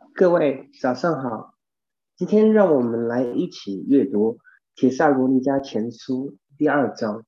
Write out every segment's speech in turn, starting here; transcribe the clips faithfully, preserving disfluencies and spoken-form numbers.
各位早上好，今天让我们来一起阅读《帖撒罗尼迦前书》第二章。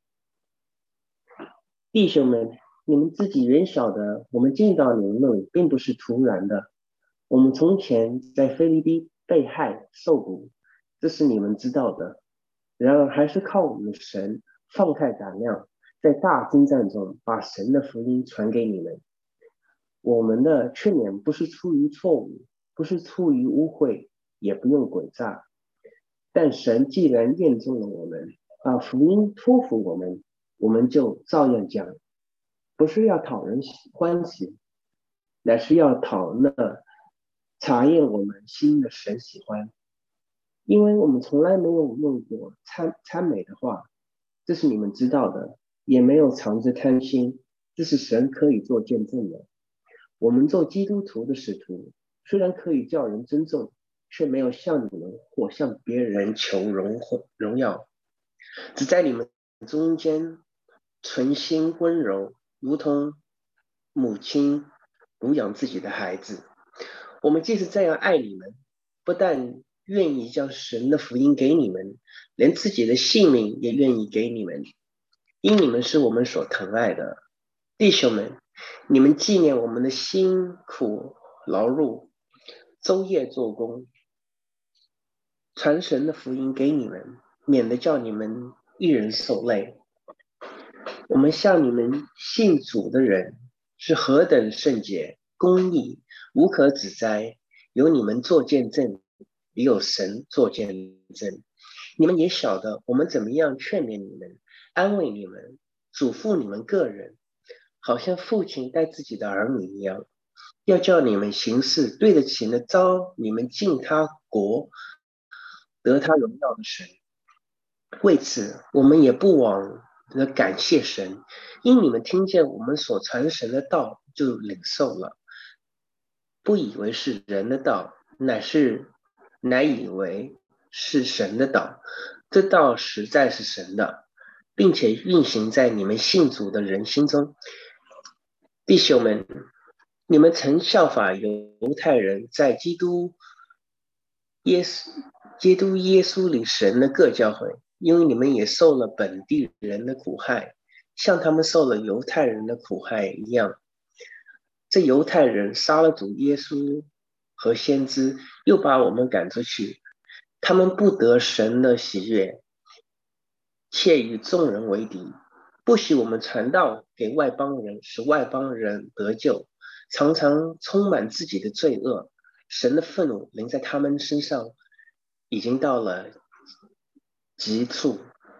弟兄们，你们自己原晓得，我们见到你们那里并不是突然的。我们从前在腓立比被害受苦，这是你们知道的。然而还是靠我们的神放开胆量，在大征战中把神的福音传给你们。我们的劝勉不是出于错误，不是出于污秽，也不用诡诈。但神既然验中了我们，把福音托付我们，我们就照样讲，不是要讨人欢喜，乃是要讨那查验我们心的神喜欢。因为我们从来没有用过参参美的话，这是你们知道的，也没有藏着贪心，这是神可以做见证的。我们做基督徒的使徒，虽然可以叫人尊重，却没有向你们或向别人求荣荣耀，只在你们中间存心温柔，如同母亲抚养自己的孩子。我们即使这样爱你们，不但愿意将神的福音给你们，连自己的性命也愿意给你们，因你们是我们所疼爱的。弟兄们，你们纪念我们的辛苦劳碌，昼夜做工，传神的福音给你们，免得叫你们一人受累。我们向你们信主的人是何等圣洁、公义、无可指摘，有你们做见证，也有神做见证。你们也晓得我们怎么样劝勉你们，安慰你们，嘱咐你们个人，好像父亲待自己的儿女一样，要叫你们行事对得起那招你们进他国得他荣耀的神。为此，我们也不忘的感谢神，因你们听见我们所传神的道，就领受了，不以为是人的道，乃是乃以为是神的道。这道实在是神的，并且运行在你们信主的人心中。弟兄们，你们曾效法犹太人在基督耶稣基督耶稣里神的各教会，因为你们也受了本地人的苦害，像他们受了犹太人的苦害一样。这犹太人杀了主耶稣和先知，又把我们赶出去，他们不得神的喜悦，且与众人为敌，不许我们传道给外邦人，使外邦人得救，常常充满自己的罪恶。神的愤怒临在他们身上，已经到了极处。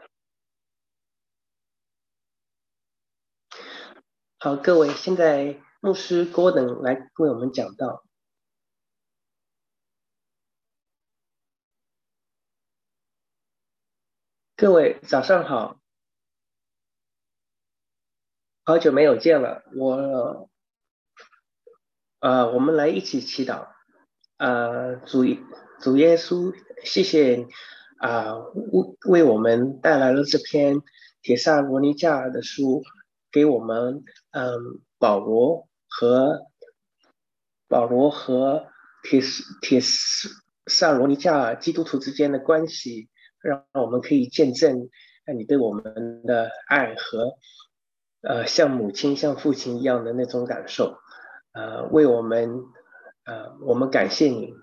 好，各位，现在牧师郭等来为我们讲道。各位早上好，好久没有见了，我呃，我们来一起祈祷。呃，主主耶稣，谢谢啊、呃，为我们带来了这篇铁萨罗尼迦的书，给我们嗯保罗和保罗和铁铁萨罗尼迦基督徒之间的关系，让我们可以见证你对我们的爱和呃像母亲像父亲一样的那种感受。呃，为我们呃我们感谢你。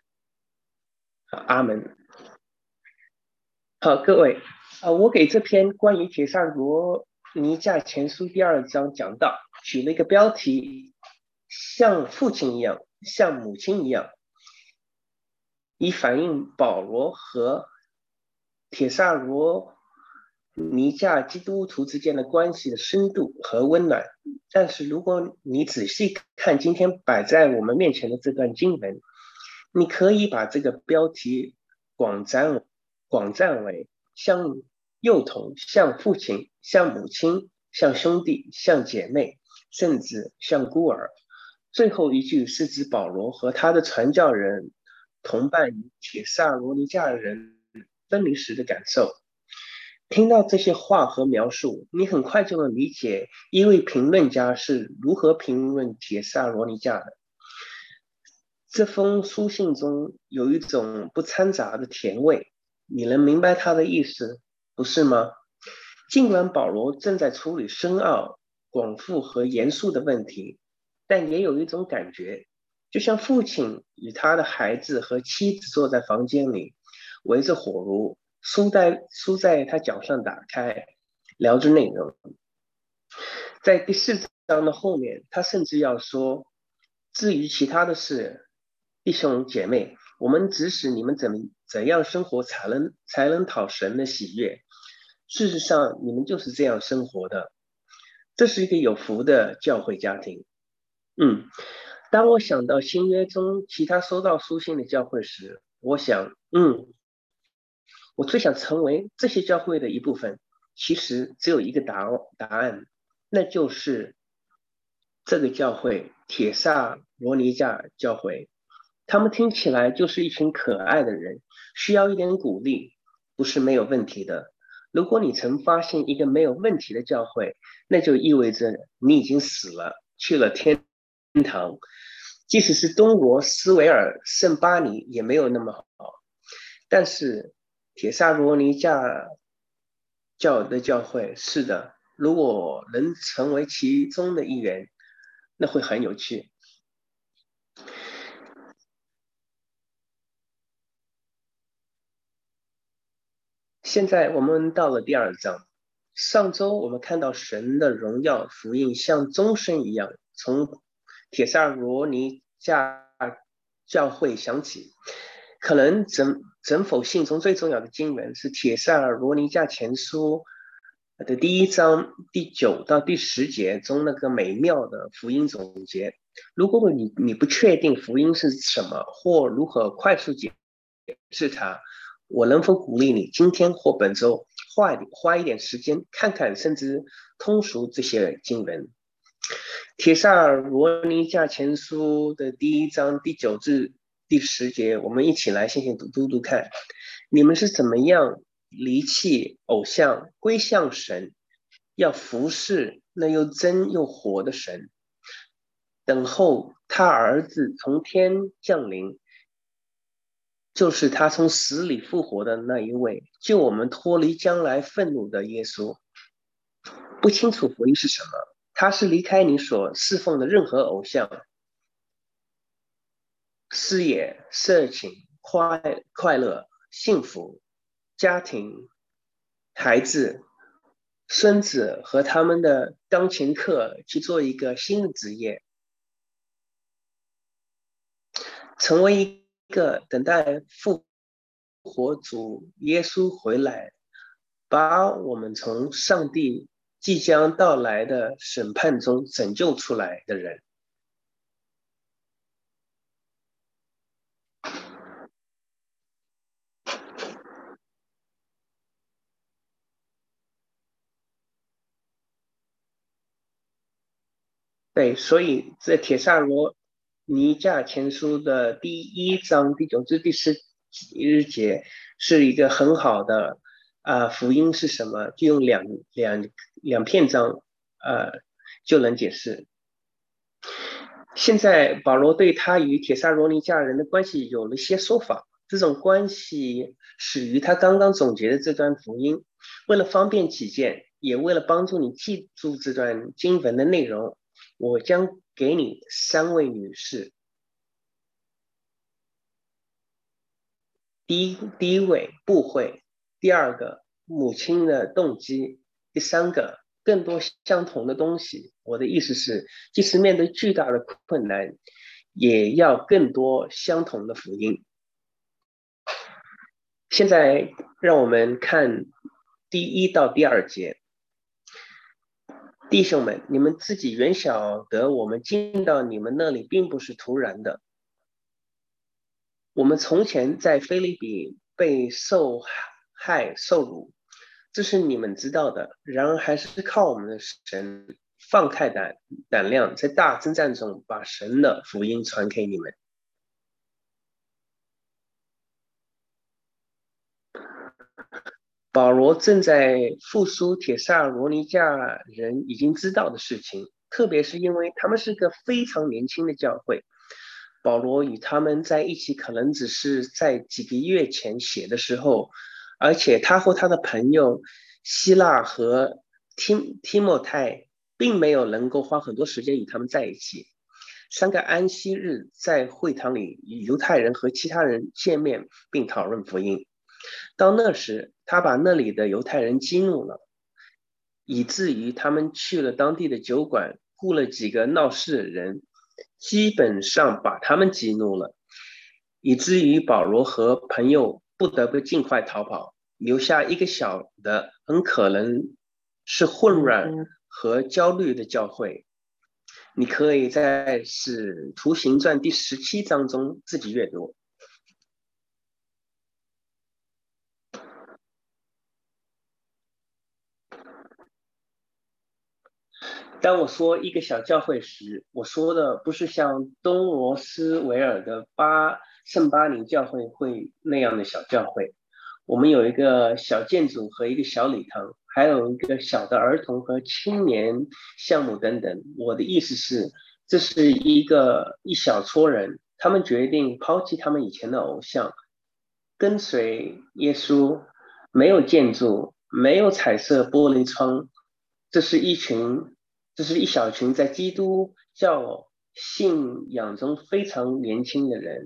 阿门。好，各位，呃，我给这篇关于铁扇罗尼迦前书第二章讲到，取了一个标题，像父亲一样，像母亲一样，以反映保罗和铁萨罗尼迦基督徒之间的关系的深度和温暖。但是如果你仔细看今天摆在我们面前的这段经文，你可以把这个标题广占广占为像幼童、像父亲、像母亲、像兄弟、像姐妹，甚至像孤儿。最后一句是指保罗和他的传教人同伴与铁萨罗尼迦人分离时的感受。听到这些话和描述，你很快就能理解一位评论家是如何评论铁萨罗尼迦的。 这封书信中有一种不掺杂的甜味，你能明白它的意思，不是吗？尽管保罗正在处理深奥、广复和严肃的问题，但也有一种感觉，就像父亲与他的孩子和妻子坐在房间里，围着火炉，书在书在他脚上打开，聊着内容。在第四章的后面，他甚至要说，至于其他的事，弟兄姐妹，我们指使你们怎么怎样生活才能才能讨神的喜悦。事实上，你们就是这样生活的。这是一个有福的教会家庭。嗯，当我想到新约中其他收到书信的教会时，我想，嗯，我最想成为这些教会的一部分。其实只有一个答答案，那就是这个教会——铁萨罗尼迦教会。他们听起来就是一群可爱的人，需要一点鼓励，不是没有问题的。如果你曾发现一个没有问题的教会，那就意味着你已经死了，去了天堂。即使是东国斯维尔圣巴尼也没有那么好，但是铁萨罗尼迦教的教会是的，如果能成为其中的一员，那会很有趣。现在我们到了第二章。上周我们看到神的荣耀福音像钟声一样从铁萨罗尼迦教会响起。可能整整否信中最重要的经文是铁萨罗尼迦前书的第一章第九到第十节中那个美妙的福音总结。如果你你不确定福音是什么或如何快速解释它，我能否鼓励你今天或本周花花一点时间看看，甚至通熟这些经文？帖撒罗尼迦前书的第一章第九至第十节，我们一起来先先读读读看，你们是怎么样离弃偶像，归向神，要服侍那又真又活的神，等候他儿子从天降临，就是他从死里复活的那一位，救我们脱离将来愤怒的耶稣。不清楚福音是什么，他是离开你所侍奉的任何偶像，事业、色情、快快乐、幸福、家庭、孩子、孙子和他们的钢琴课去做一个新的职业，成为一个等待复活主耶稣回来，把我们从上帝即将到来的审判中拯救出来的人。对，所以这帖撒罗尼迦前书的第一章第九至第十一节是一个很好的啊、呃、福音是什么？就用两两两篇章呃就能解释。现在保罗对他与帖撒罗尼迦人的关系有了一些说法，这种关系始于他刚刚总结的这段福音。为了方便起见，也为了帮助你记住这段经文的内容，我将给你三位女士。第一，第一位不会；第二个母亲的动机；第三个更多相同的东西。我的意思是，即使面对巨大的困难，也要更多相同的福音。现在让我们看第一到第二节。弟兄们，你们自己原晓得，我们进到你们那里并不是突然的。我们从前在腓立比被受害受辱，这是你们知道的。然而还是靠我们的神放开胆胆量，在大征战中把神的福音传给你们。保罗正在复苏帖撒罗尼迦人已经知道的事情，特别是因为他们是个非常年轻的教会。 保罗与他们在一起，可能只是在几个月前写的时候，而且他和他的朋友希腊和提提莫泰并没有能够花很多时间与他们在一起。三个安息日在会堂里与犹太人和其他人见面并讨论福音。到那时，他把那里的犹太人激怒了，以至于他们去了当地的酒馆，雇了几个闹事的人，基本上把他们激怒了，以至于保罗和朋友不得不尽快逃跑，留下一个小的很可能是混乱和焦虑的教会。你可以在《使徒行传》第十七章中自己阅读。当我说一个小教会时，我说的不是像东罗斯维尔的巴圣巴宁教会会那样的小教会。我们有一个小建筑和一个小礼堂，还有一个小的儿童和青年项目等等。我的意思是，这是一个一小撮人，他们决定抛弃他们以前的偶像，跟随耶稣。没有建筑，没有彩色玻璃窗，这是一群，这是一小群在基督教信仰中非常年轻的人。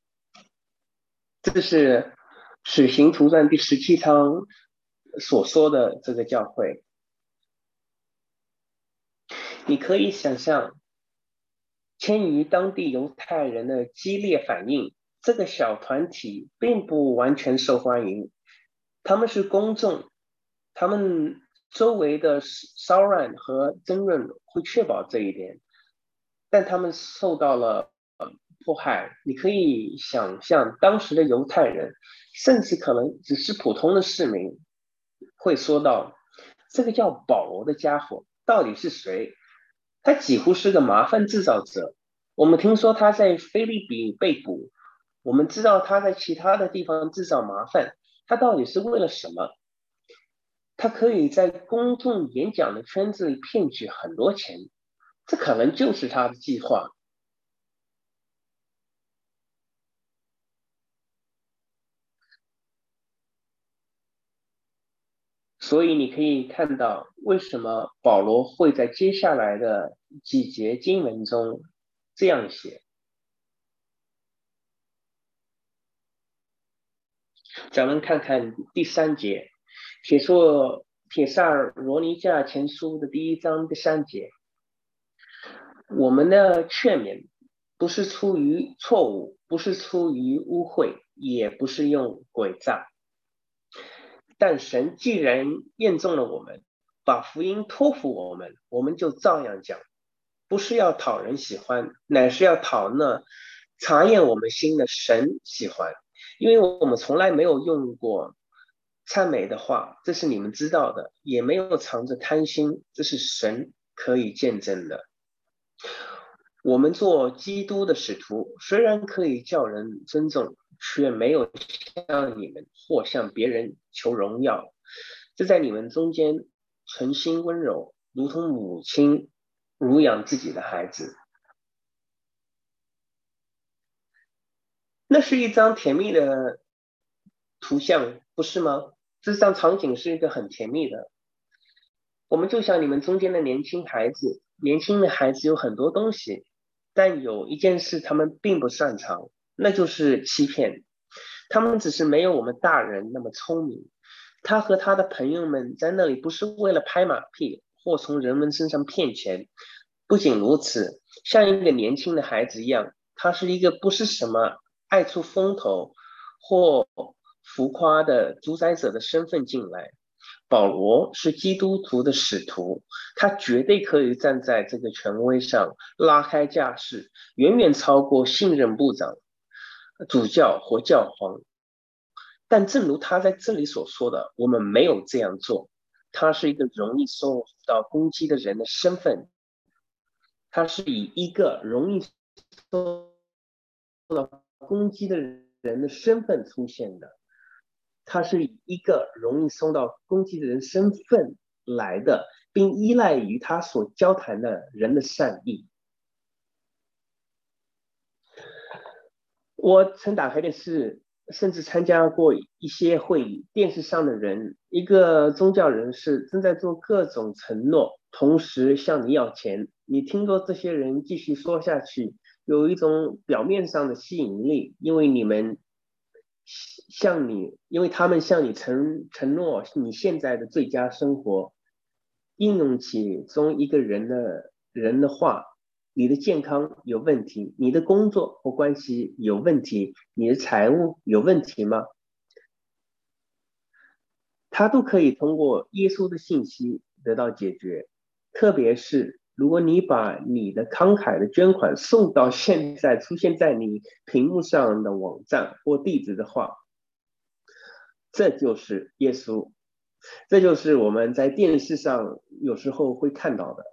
这是《使行图传》第十七章所说的这个教会。你可以想象，迁于当地犹太人的激烈反应，这个小团体并不完全受欢迎。他们是公众，他们周围的骚乱和争论会确保这一点，但他们受到了迫害。你可以想象，当时的犹太人，甚至可能只是普通的市民，会说到：这个叫保罗的家伙到底是谁？他几乎是个麻烦制造者。我们听说他在菲律宾被捕，我们知道他在其他的地方制造麻烦。他到底是为了什么？他可以在公众演讲的圈子里骗取很多钱，这可能就是他的计划。所以你可以看到，为什么保罗会在接下来的几节经文中这样写。咱们看看第三节，写作帖萨罗尼迦前书的第一章第三节。我们的劝勉不是出于错误，不是出于污秽，也不是用诡诈。但神既然验中了我们，把福音托付我们，我们就照样讲，不是要讨人喜欢，乃是要讨那查验我们心的神喜欢。因为我们从来没有用过赞美的话，这是你们知道的，也没有藏着贪心，这是神可以见证的。我们做基督的使徒，虽然可以叫人尊重，却没有向你们或向别人求荣耀。这在你们中间存心温柔，如同母亲乳养自己的孩子。那是一张甜蜜的图像，不是吗？这张场景是一个很甜蜜的。我们就像你们中间的年轻孩子，年轻的孩子有很多东西，但有一件事他们并不擅长，那就是欺骗。他们只是没有我们大人那么聪明。他和他的朋友们在那里不是为了拍马屁或从人们身上骗钱。不仅如此，像一个年轻的孩子一样，他是一个不是什么爱出风头或浮夸的主宰者的身份进来。保罗是基督徒的使徒，他绝对可以站在这个权威上拉开架势，远远超过信任部长、主教或教皇。但正如他在这里所说的，我们没有这样做。他是一个容易受到攻击的人的身份，他是以一个容易受到攻击的人的身份出现的。他是以一个容易受到攻击的人身份来的，并依赖于他所交谈的人的善意。 我曾打开电视，甚至参加过一些会议，电视上的人，一个宗教人士正在做各种承诺，同时向你要钱。你听着这些人继续说下去，有一种表面上的吸引力，因为你们向你，因为他们向你承承诺你现在的最佳生活，应用其中一个人的人的话。你的健康有问题，你的工作或关系有问题，你的财务有问题吗？它都可以通过耶稣的信息得到解决。特别是如果你把你的慷慨的捐款送到现在出现在你屏幕上的网站或地址的话，这就是耶稣，这就是我们在电视上有时候会看到的。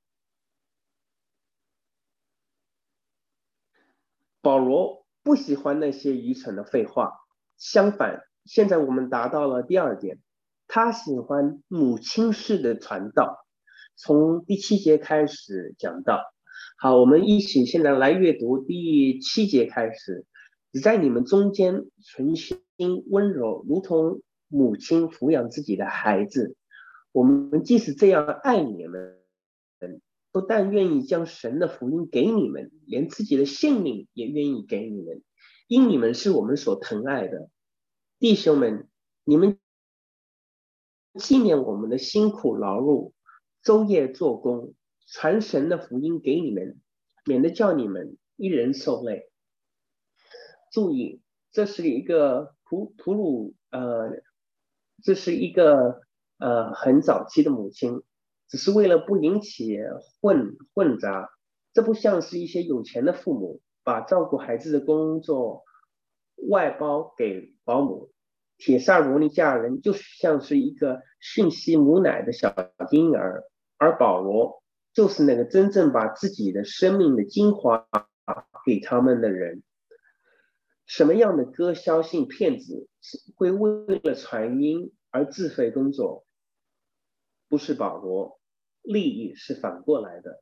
保罗不喜欢那些愚蠢的废话，相反，现在我们达到了第二点，他喜欢母亲式的传道。从第七节开始讲到，好，我们一起现在来阅读第七节开始。只在你们中间存心温柔，如同母亲抚养自己的孩子。我们即使这样爱你们，不但愿意将神的福音给你们，连自己的性命也愿意给你们，因你们是我们所疼爱的。弟兄们，你们纪念我们的辛苦劳碌，昼夜做工，传神的福音给你们，免得叫你们一人受累。注意，这是一个普普鲁呃，这是一个呃很早期的母亲，只是为了不引起混混杂。这不像是一些有钱的父母把照顾孩子的工作外包给保姆。铁萨罗尼迦人就像是一个吮吸母奶的小婴儿，而保罗就是那个真正把自己的生命的精华给他们的人。什么样的割销性骗子会为了传音而自费工作？不是保罗，利益是反过来的。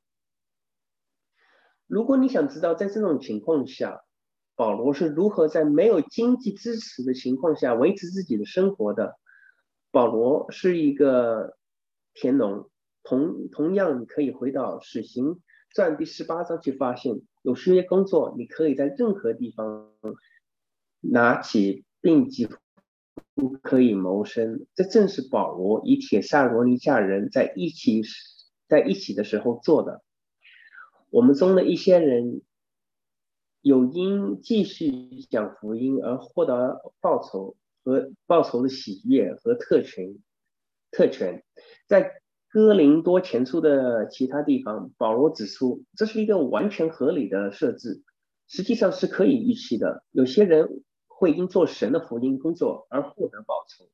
如果你想知道在这种情况下，保罗是如何在没有经济支持的情况下维持自己的生活的，保罗是一个田农，同同样你可以回到使行传第十八章去发现，有些工作你可以在任何地方拿起，并几乎可以谋生。这正是保罗与铁萨罗尼迦人在一起在一起的时候做的。我们中的一些人有因继续讲福音而获得报酬和报酬的喜悦和特权特权。在哥林多前书的其他地方，保罗指出这是一个完全合理的设置，实际上是可以预期的。有些人会因做神的福音工作而获得报酬。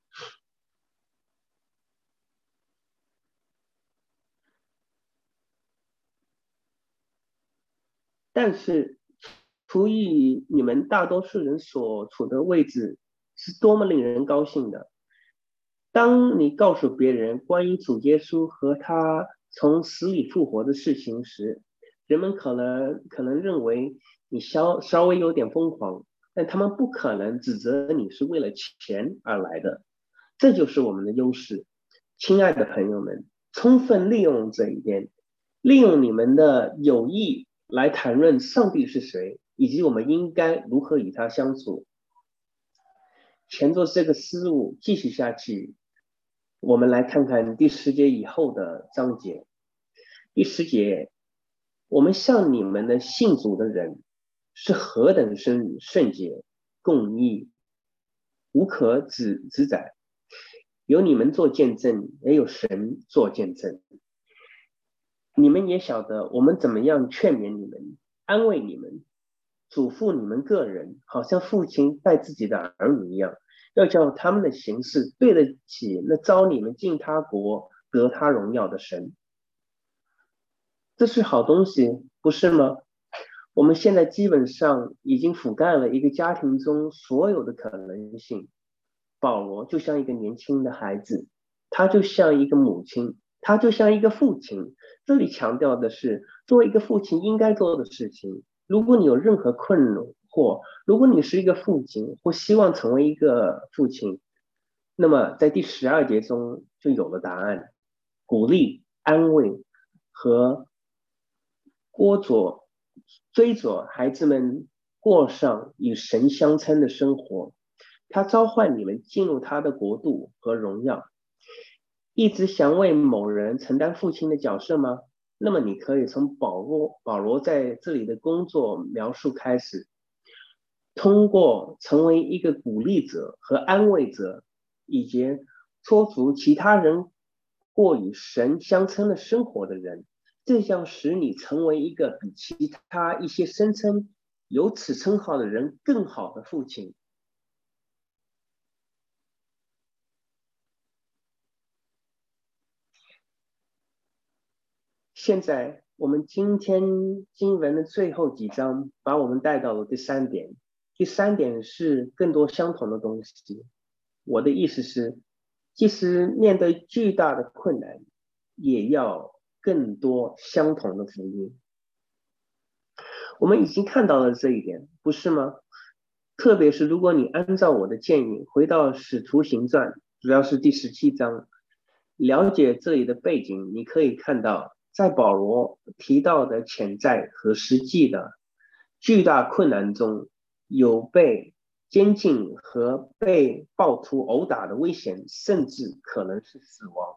但是出于你们大多数人所处的位置是多么令人高兴的。当你告诉别人关于主耶稣和他从死里复活的事情时，人们可能可能认为你稍稍微有点疯狂，但他们不可能指责你是为了钱而来的。这就是我们的优势。亲爱的朋友们，充分利用这一点，利用你们的友谊来谈论上帝是谁，以及我们应该如何与他相处。沿着这个思路继续下去，我们来看看第十节以后的章节。第十节，我们向你们的信主的人是何等圣圣洁、公义，无可指指载。有你们做见证，也有神做见证。你们也晓得我们怎么样劝勉你们、安慰你们、嘱咐你们个人，好像父亲待自己的儿女一样，要叫他们的行事对得起那召你们进他国、得他荣耀的神。这是好东西，不是吗？我们现在基本上已经覆盖了一个家庭中所有的可能性。保罗就像一个年轻的孩子，他就像一个母亲，他就像一个父亲。这里强调的是作为一个父亲应该做的事情。如果你有任何困惑。如果你是一个父亲，或希望成为一个父亲，那么在第十二节中就有了答案：鼓励、安慰和郭佐追着孩子们过上与神相称的生活。他召唤你们进入他的国度和荣耀。一直想为某人承担父亲的角色吗？那么你可以从保罗保罗在这里的工作描述开始，通过成为一个鼓励者和安慰者，以及说服其他人过与神相称的生活的人，这将使你成为一个比其他一些声称有此称号的人更好的父亲。现在我们今天经文的最后几章把我们带到了第三点。第三点是更多相同的东西。我的意思是，即使面对巨大的困难，也要更多相同的福音。我们已经看到了这一点，不是吗？特别是如果你按照我的建议回到使徒行传，主要是第十七章，了解这里的背景，你可以看到在保罗提到的潜在和实际的巨大困难中，有被监禁和被暴徒殴打的危险，甚至可能是死亡。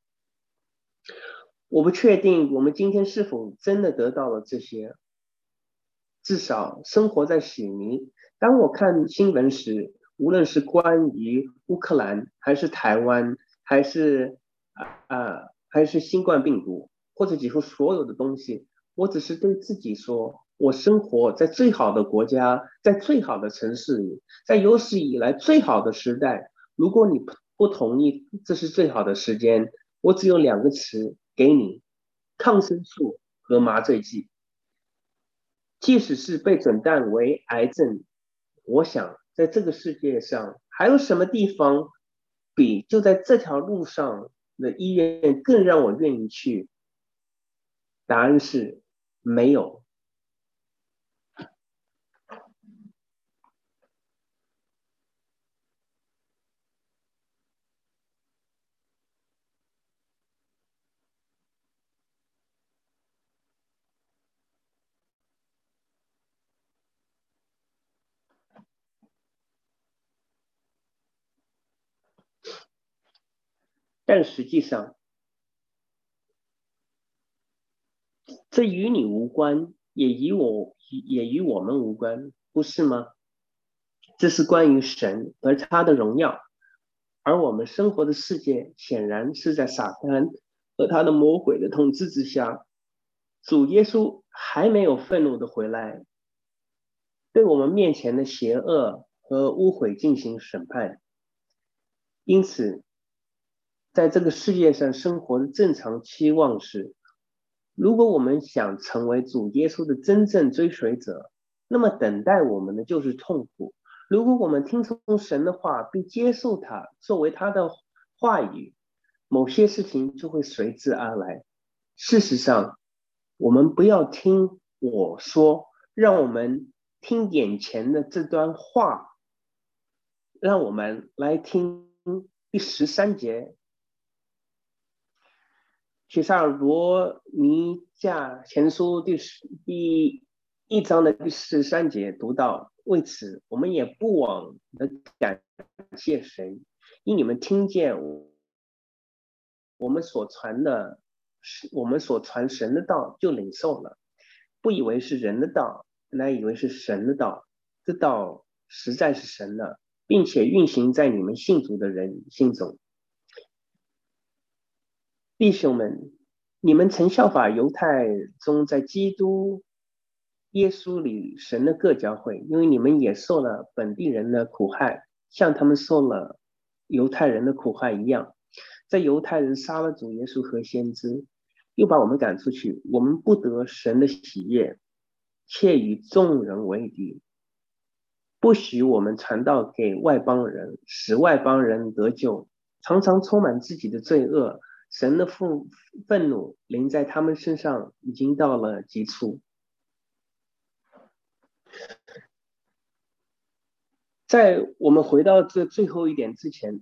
我不确定我们今天是否真的得到了这些，至少生活在悉尼。当我看新闻时，无论是关于乌克兰，还是台湾，还是呃，还是新冠病毒，或者几乎所有的东西，我只是对自己说，我生活在最好的国家，在最好的城市里，在有史以来最好的时代。如果你不同意这是最好的时间，我只有两个词给你：抗生素和麻醉剂。即使是被诊断为癌症，我想在这个世界上还有什么地方比就在这条路上的医院更让我愿意去？答案是没有。但实际上，这与你无关，也与我也与我们无关，不是吗？这是关于神和他的荣耀，而我们生活的世界显然是在撒旦和他的魔鬼的统治之下。主耶稣还没有愤怒的回来，对我们面前的邪恶和污秽进行审判。因此，在这个世界上生活的正常期望是，如果我们想成为主耶稣的真正追随者，那么等待我们的就是痛苦。如果我们听从神的话，并接受他作为他的话语，某些事情就会随之而来。事实上，我们不要听我说，让我们听眼前的这段话。让我们来听第十三节，帖撒罗尼迦前书第十第一章的第十三节读到：为此，我们也不忘的感谢神，因你们听见我们所传的，我们所传神的道，就领受了，不以为是人的道，乃以为是神的道。这道实在是神的，并且运行在你们信主的人心中。弟兄们，你们曾效法犹太中在基督耶稣里神的各教会，因为你们也受了本地人的苦害，像他们受了犹太人的苦害一样。在犹太人杀了主耶稣和先知，又把我们赶出去，我们不得神的喜悦，却与众人为敌。不许我们传道给外邦人，使外邦人得救，常常充满自己的罪恶。神的愤愤怒临在他们身上，已经到了极处。 在我们回到这最后一点之前，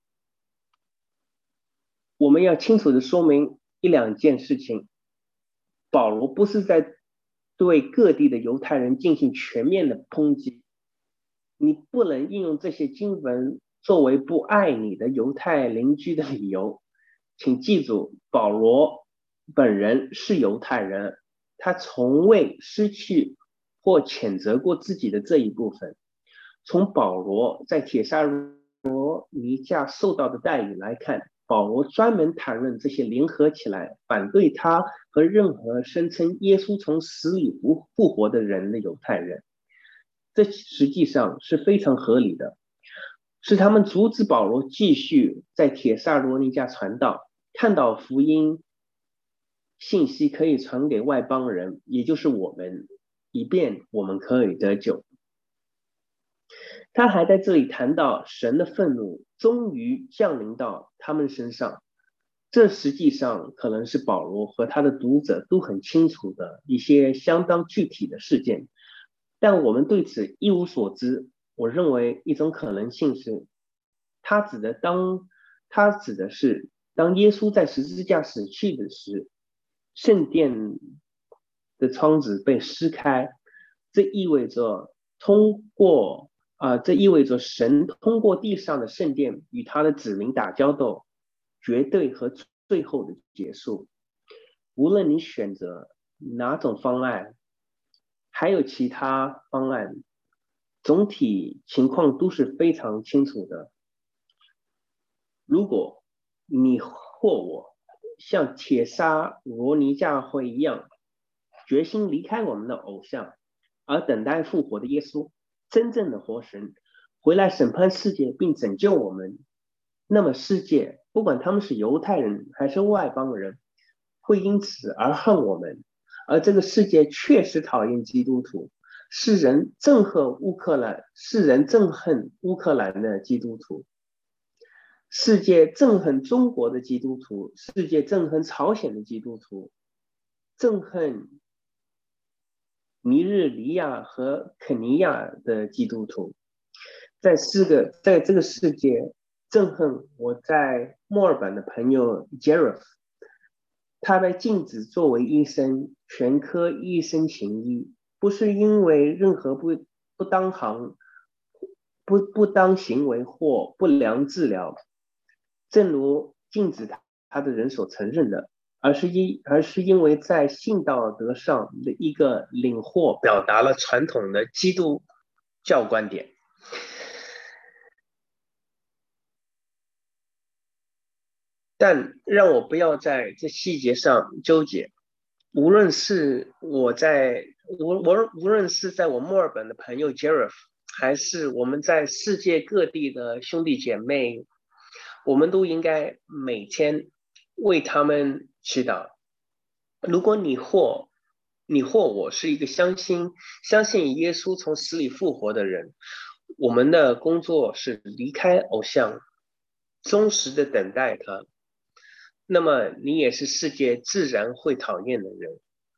我们要清楚的说明一两件事情。保罗不是在对各地的犹太人进行全面的抨击，你不能应用这些经文作为不爱你的犹太邻居的理由。请记住，保罗本人是犹太人，他从未失去或谴责过自己的这一部分。从保罗在帖撒罗尼迦受到的待遇来看，保罗专门谈论这些联合起来反对他和任何声称耶稣从死里复复活的人的犹太人。这实际上是非常合理的，是他们阻止保罗继续在帖撒罗尼迦传道，看到福音信息可以传给外邦人，也就是我们，以便我们可以得救。他还在这里谈到神的愤怒终于降临到他们身上，这实际上可能是保罗和他的读者都很清楚的一些相当具体的事件，但我们对此一无所知。我认为一种可能性是，他指的当他指的是当耶稣在十字架死去的时，圣殿的窗子被撕开，这意味着通过啊、呃，这意味着神通过地上的圣殿与他的子民打交道，绝对和最后的结束。无论你选择哪种方案，还有其他方案，总体情况都是非常清楚的。如果你或我像帖撒罗尼迦会一样，决心离开我们的偶像，而等待复活的耶稣，真正的活神回来审判世界并拯救我们，那么世界不管他们是犹太人还是外邦人，会因此而恨我们。而这个世界确实讨厌基督徒，世人憎恨乌克兰，世人憎恨乌克兰的基督徒，世界憎恨中国的基督徒，世界憎恨朝鲜的基督徒，憎恨尼日利亚和肯尼亚的基督徒。在四个在这个世界憎恨我在墨尔本的朋友 Jeff， 他被禁止作为医生，全科一身行医，不是因为任何不不当行不不当行为或不良治疗，正如禁止他的人所承认的，而是因而是因为在性道德上的一个领获，表达了传统的基督教观点。但让我不要在这细节上纠结。无论是我在无我无论是在我墨尔本的朋友 Jeff， 还是我们在世界各地的兄弟姐妹，我们都应该每天为他们祈祷。如果你或你或我是一个相信相信耶稣从死里复活的人，我们的工作是离开偶像，忠实的等待他，那么你也是世界自然会讨厌的人。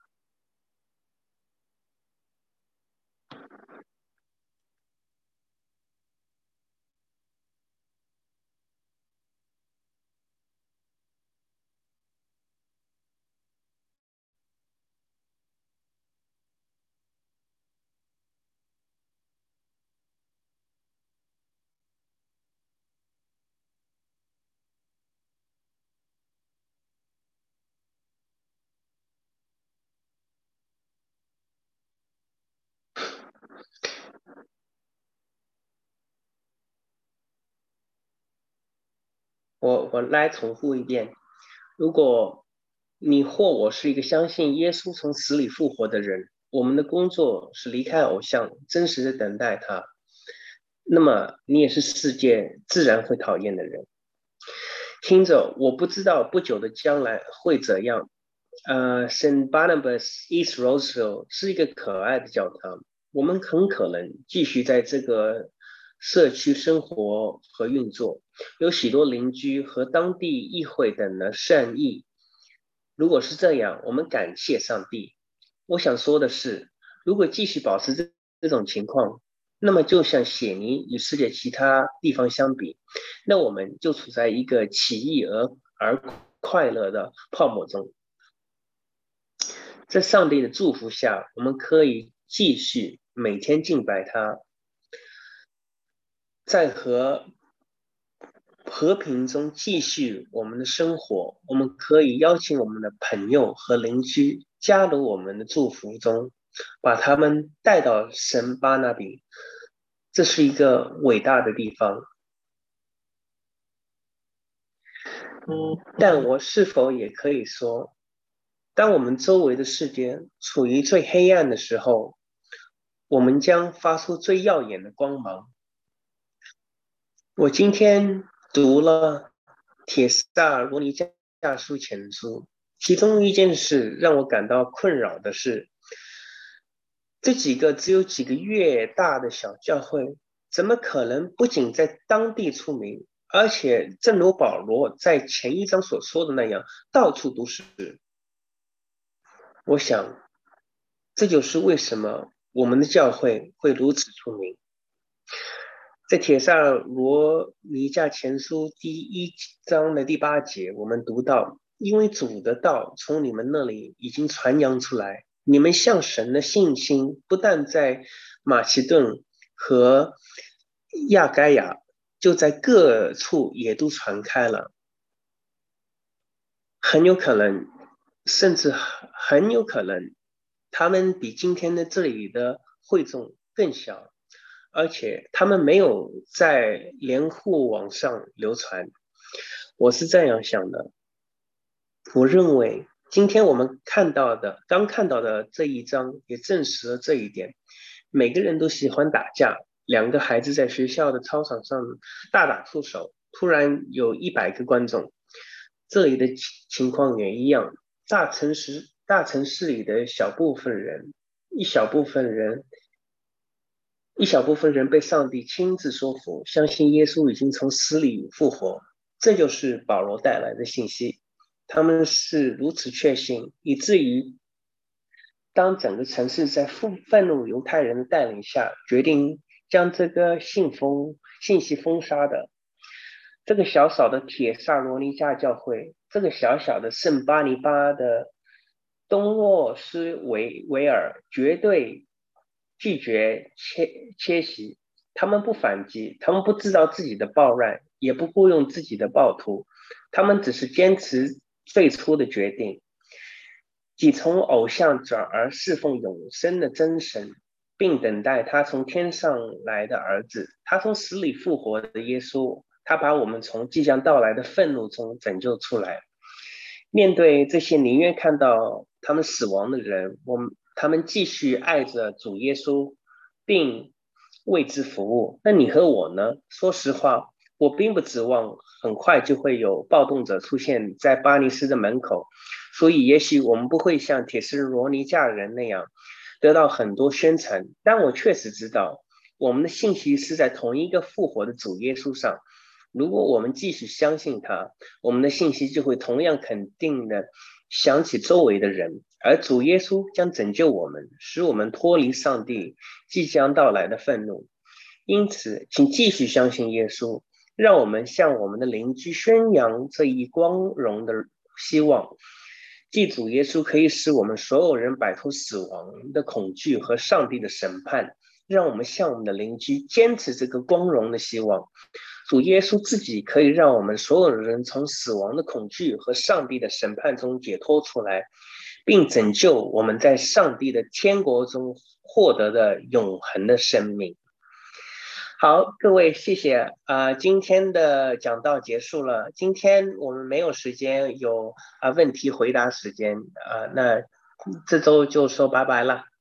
我我来重复一遍，如果你或我是一个相信耶稣从死里复活的人，我们的工作是离开偶像，真实的等待他，那么你也是世界自然会讨厌的人。听着，我不知道不久的将来会怎样。呃 ，Saint Barnabas East Roseville 是一个可爱的教堂，我们很可能继续在这个社区生活和运作，有许多邻居和当地议会等的善意。如果是这样，我们感谢上帝。我想说的是，如果继续保持这这种情况， 那么就像雪梨与世界其他地方相比，那我们就处在一个奇异而而快乐的泡沫中。在上帝的祝福下，我们可以继续每天敬拜他，在和和平中继续我们的生活。我们可以邀请我们的朋友和邻居加入我们的祝福中，把他们带到神巴那里。这是一个伟大的地方。但我是否也可以说，当我们周围的世界处于最黑暗的时候，我们将发出最耀眼的光芒。我今天读了帖撒罗尼迦书前书，其中一件事让我感到困扰的是，这几个只有几个月大的小教会，怎么可能不仅在当地出名，而且正如保罗在前一章所说的那样，到处都是。我想，这就是为什么我们的教会会如此出名。在帖撒罗尼迦前书第一章的第八节，我们读到，因为主的道从你们那里已经传扬出来，你们向神的信心不但在马其顿和亚该亚，就在各处也都传开了。很有可能，甚至很有可能，他们比今天的这里的会众更小，而且他们没有在连户网上流传。我是这样想的，我认为今天我们看到的，刚看到的这一章也证实了这一点。每个人都喜欢打架，两个孩子在学校的操场上大打出手，突然有一百个观众。这里的情况也一样，大城市大城市里的小部分人，一小部分人，一小部分人被上帝亲自说服，相信耶稣已经从死里复活。这就是保罗带来的信息。他们是如此确信，以至于当整个城市在愤怒犹太人的带领下，决定将这个信封信息封杀的。这个小小的帖撒罗尼迦教会，这个小小的圣巴尼巴的东洛斯维维尔，绝对拒绝切切席。他们不反击，他们不制造自己的暴乱，也不雇佣自己的暴徒，他们只是坚持最初的决定，即从偶像转而侍奉永生的真神，并等待他从天上来的儿子，他从死里复活的耶稣。他把我们从即将到来的愤怒中拯救出来。面对这些宁愿看到他们死亡的人，我们他们继续爱着主耶稣，并为之服务。那你和我呢？说实话，我并不指望很快就会有暴动者出现在巴尼斯的门口，所以也许我们不会像帖撒罗尼迦人那样得到很多宣传。但我确实知道，我们的信息是在同一个复活的主耶稣上。如果我们继续相信他，我们的信息就会同样肯定的想起周围的人，而主耶稣将拯救我们，使我们脱离上帝即将到来的愤怒。因此，请继续相信耶稣，让我们向我们的邻居宣扬这一光荣的希望。记主耶稣可以使我们所有人摆脱死亡的恐惧和上帝的审判，让我们向我们的邻居坚持这个光荣的希望。主耶稣自己可以让我们所有人从死亡的恐惧和上帝的审判中解脱出来，并拯救我们在上帝的天国中获得的永恒的生命。好，各位，谢谢。呃，今天的讲道结束了。今天我们没有时间有啊、呃、问题回答时间啊、呃，那这周就说拜拜了。